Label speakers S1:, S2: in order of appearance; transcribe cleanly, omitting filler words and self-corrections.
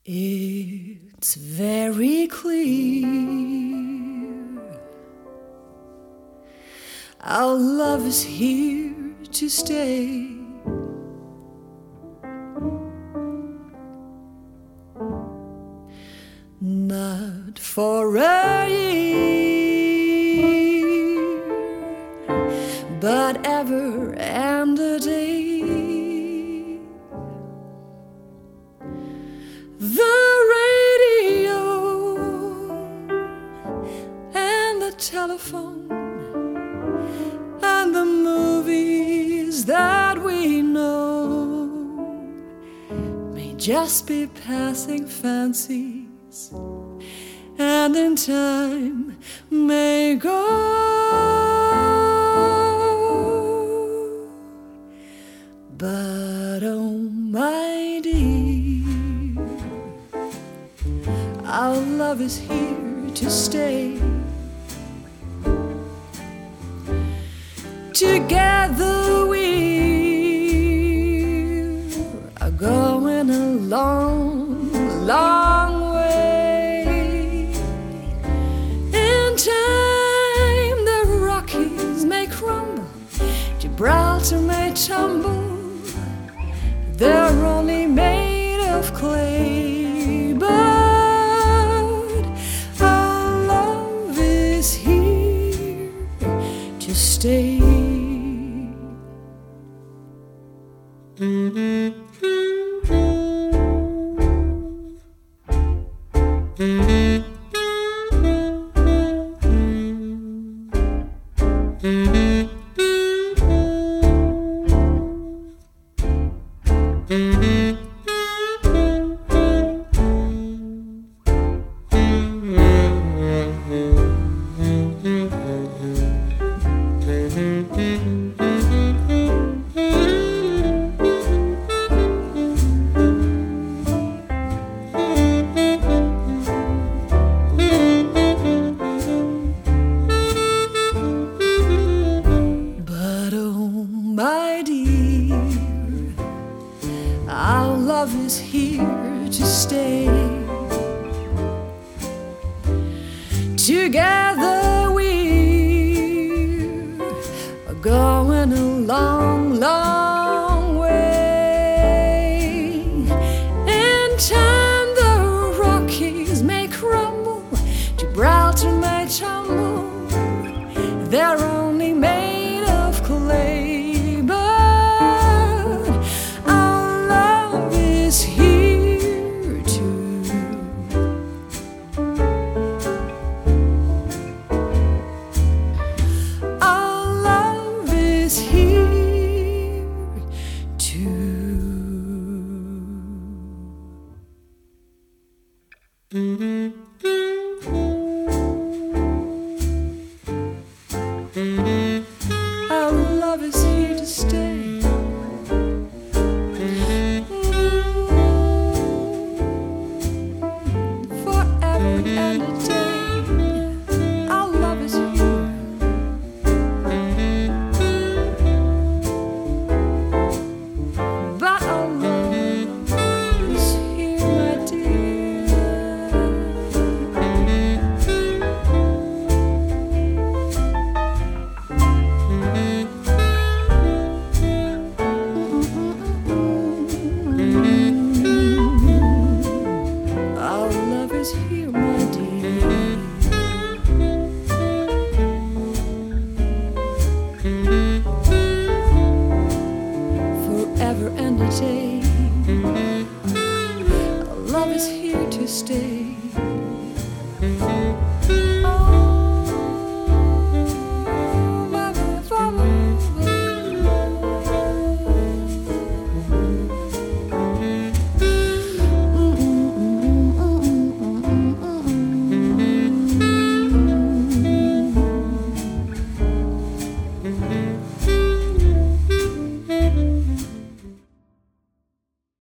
S1: It's very clear our love is here to stay. Not for a year, but ever and a day. The radio and the telephone and the movies that we know may just be passing fancies, and in time may go. But oh my dear, our love is here to stay. Together we are going a long, long way. In time the Rockies may crumble, Gibraltar may tumble. They're only made of clay, but our love is here to stay. My dear, our love is here to stay. Together we're going a long, long way. In time the Rockies may crumble, Gibraltar may tumble. They're only made of clay. Our love is here to stay. Forever and a day. Our love is here. But our love is here, my dear. Our love is here, my dear. Forever and a day. Our love is here to stay.